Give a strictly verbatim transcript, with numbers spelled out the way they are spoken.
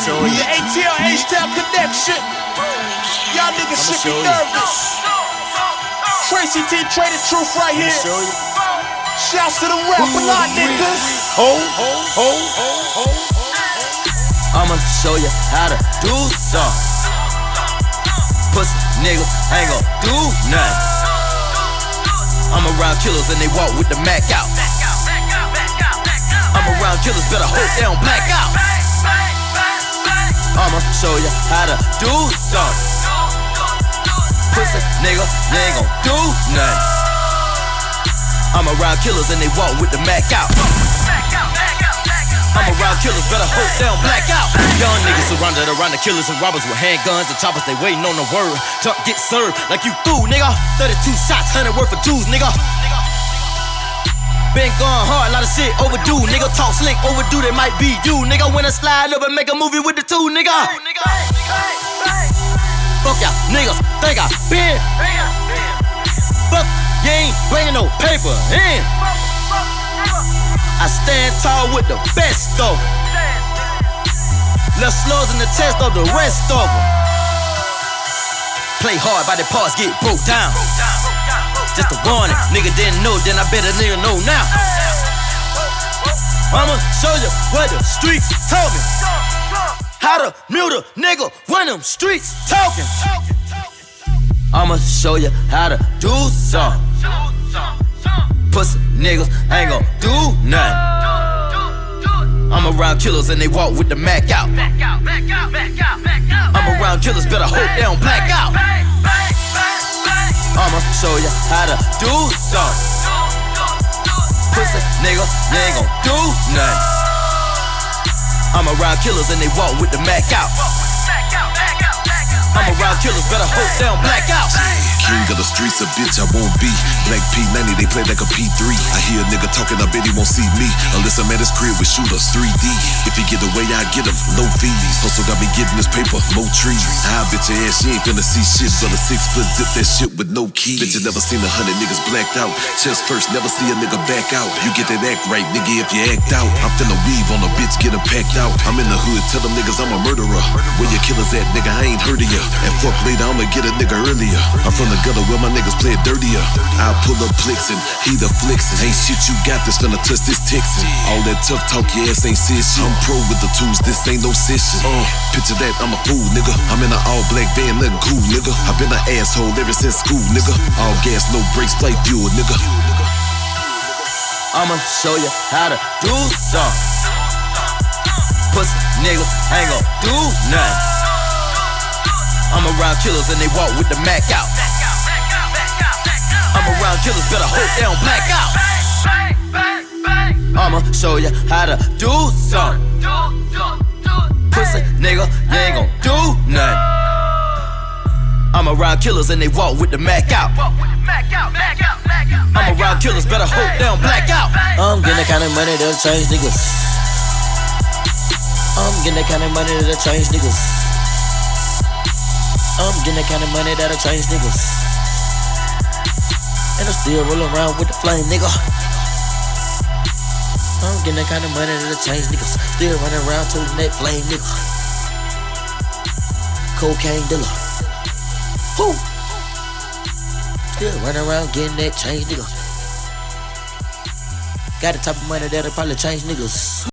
We the A T L H-Town connection. Y'all niggas should be nervous. Tracy T, Traded Truth right here. Shouts to the rap a lot, niggas. Ho, ho, ho, ho, ho. I'ma show you how to do something. Pussy niggas ain't gon' do nothing. I'm around killers and they walk with the Mac out. I'm around killers, better hope they don't black out. I'ma show you how to do something. Pussy nigga, you ain't gon' do nothing. I'm around killers and they walk with the Mac out. I'm around killers, better hope they don't black out. Young niggas surrounded around the killers and robbers with handguns and choppers, they waiting on the word. Tuck get served like you through, nigga. thirty-two shots, one hundred worth of Jews, nigga. Been going hard, lot of shit overdue. Nigga talk slick, overdue, they might be you. Nigga when I slide up and make a movie with the two, nigga. Fuck y'all niggas, think I been. Fuck, you ain't bringing no paper in. I stand tall with the best of them. Left slows in the test of the rest of them. Play hard, by the parts get broke down. Just a warning, nigga didn't know, then I bet a nigga know now. I'ma show you what the streets tell me. How to mute a nigga when them streets talking. I'ma show you how to do something. Pussy niggas ain't gon' do nothing. I'm around killers and they walk with the Mac out. I'm around killers, better hope they don't black out. I'ma show you how to do something. Pussy nigga, you ain't gon' do nothing. I'm around killers and they walk with the Mac out. I'm around killers, better hope they don't black out. King of the streets, a bitch I won't be. Black P ninety, they play like a P three. I hear a nigga talking, I bet he won't see me unless I'm at his crib with shooters, three D. If he get away, I get him, no fees. Hustle got me getting this paper, no trees. I bet your ass, she ain't finna see shit but a six foot zip that shit with no keys. Bitch, you never seen a hundred niggas blacked out. Chest first, never see a nigga back out. You get that act right, nigga, if you act out. I'm finna weave on a bitch, get him packed out. I'm in the hood, tell them niggas I'm a murderer. Where your killers at, nigga, I ain't heard of ya. And fuck later, I'ma get a nigga earlier. I'm from the gutter where my niggas play dirtier. I'll pull up Plixin, he the Flixin. Ain't shit you got that's finna touch this Texan. All that tough talk, your ass ain't said shit. I'm pro with the tools, this ain't no session. Uh, picture that, I'm a fool, nigga. I'm in an all black van, nothing cool, nigga. I've been an asshole ever since school, nigga. All gas, no brakes, flight fuel, nigga. I'ma show you how to do something. Pussy niggas ain't gon' do nothing. I'm around killers and they walk with the Mac out. I'm around killers, better hope they don't black out. I'ma show you how to do something. Pussy nigga, you ain't gon' do nothing. I'm around killers and they walk with the Mac out. I'm around killers, better hope they don't black out. I'm getting the kind of money that'll change niggas. I'm getting the kind of money that'll change niggas. I'm getting the kind of money that'll change niggas. And I'm still rolling around with the flame, nigga. I'm getting the kind of money that'll change niggas. Still running around toting that flame, nigga. Cocaine dealer. Whoo! Still running around getting that change, nigga. Got the type of money that'll probably change niggas.